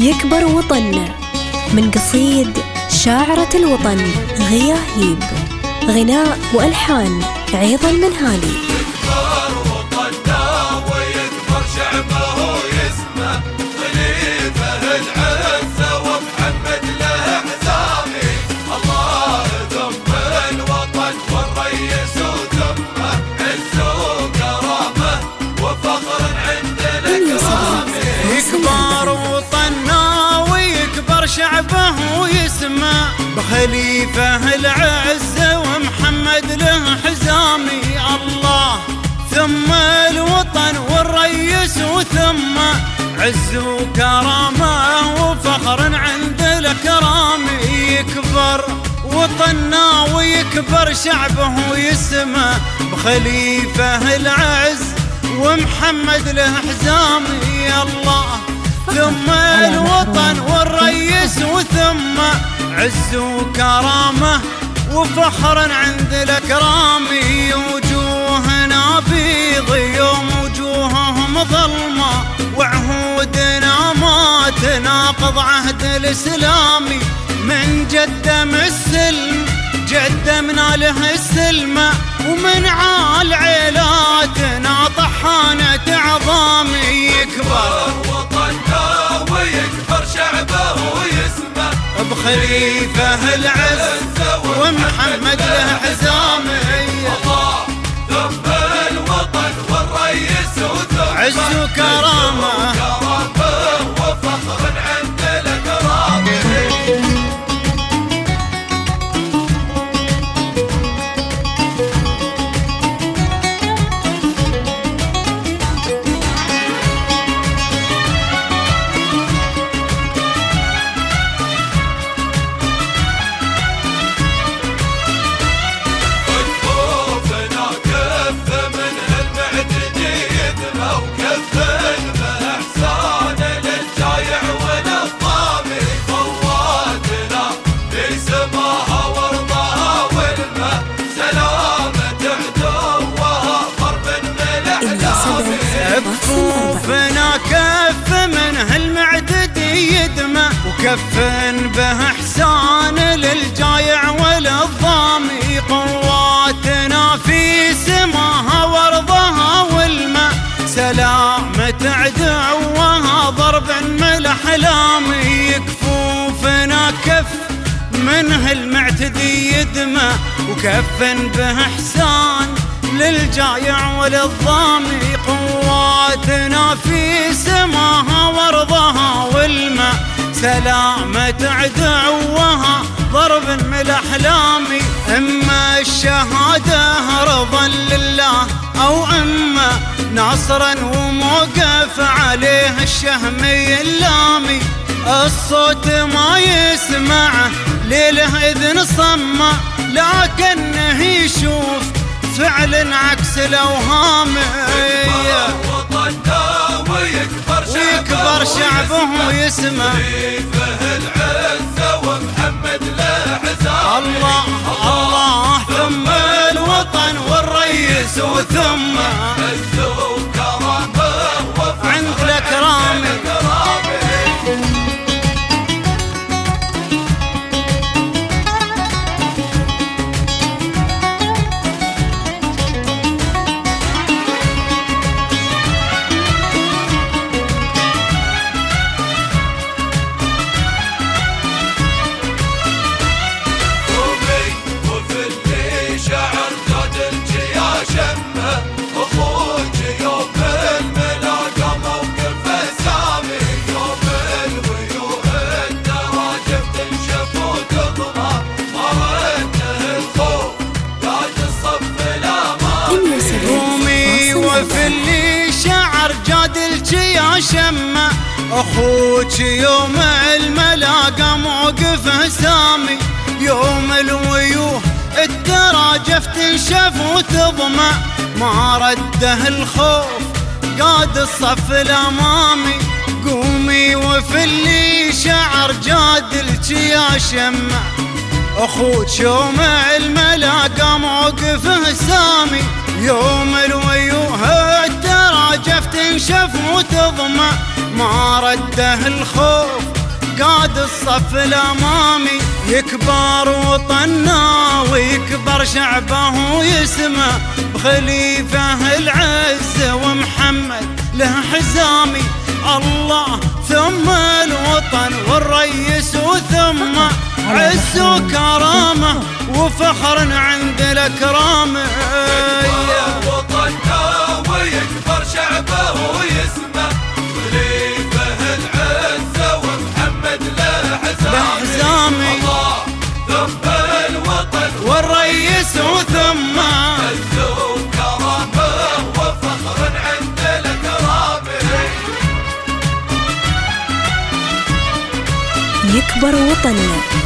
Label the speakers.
Speaker 1: يكبر وطننا من قصيد شاعرة الوطن غياهيب، غناء وألحان عيض المنهالي.
Speaker 2: يكبر وطننا ويكبر شعبه ويسمى خليفة العزة ومحمد له حزامي. الله ذم الوطن والريس وذمه عز وكرامه وفخر عند الكرامي.
Speaker 3: يكبر وطننا ويكبر شعبه ويسمى بخليفة العزة ومحمد له حزامي. الله ثم الوطن والريس وثم عز وكرامه وفخر عند الكرام. يكبر وطننا ويكبر شعبه ويسمى بخليفة العز ومحمد له حزامي. الله ثم الوطن والريس وثم عز وكرامه وفخر عند الأكرام. وجوهنا بيض يوم وجوههم ظلمة وعهودنا ما تناقض عهد الإسلامي. من قدم السلم قدمنا له السلمة ومن عال عيلاتنا طحانة عظامي. يكبر
Speaker 2: وطننا ويكبر شعبه ويسمى
Speaker 3: بخليفة العز ومحمد له حزامي.
Speaker 2: الله ثم الوطن والريس وثم
Speaker 3: عز وكرامه
Speaker 2: وفخر عند الأكرام.
Speaker 3: كفنا كف من هالمعدد يدمى وكفن به احسان للجايع وللظامي. قواتنا في سماها وارضها والماء سلامة عدوها ضرب من الاحلام. يكفوفنا كف من هالمعتد يدمى وكفن به احسان للجايع وللظامي. قواتنا في سماها وارضها والماء سلامة عدوها ضرب من الأحلام. إما الشهادة رضا لله أو إما نصرا وموقف عليه الشهم اللامي. الصوت ما يسمعه ليله إذن صمى لكنه يشوف فعل عكس الأوهام.
Speaker 2: وطننا ويكبر
Speaker 3: شعبه ويسمى
Speaker 2: خليفة العزة ومحمد له حزام.
Speaker 3: الله ثم الوطن والريس وثم
Speaker 2: عز وكرامه
Speaker 3: عند الأكرام. وفي اللي شعر جادلك يا شمة أخوك يوم الملاقى موقفه سامي. يوم الويوه التراجف تنشف وتضمع ما رده الخوف قاد الصف الأمامي. قومي وفي اللي شعر جادلك يا شمة أخوك يوم الملاقى موقفه سامي. يوم الويوه التراجف تنشف وتضمع ما رده الخوف قاد الصف الأمامي. يكبر وطننا ويكبر شعبه ويسمى بخليفة العز ومحمد له حزامي. الله ثم الوطن والريس وثم عز وكرامه وفخر عند الأكرام.
Speaker 2: وطننا ويكبر شعبه ويسمى خليفة العز ومحمد له حزامي. الله ثم الوطن
Speaker 3: والريس وثم
Speaker 2: عز وكرامه وفخر عند الأكرام.
Speaker 1: يكبر وطننا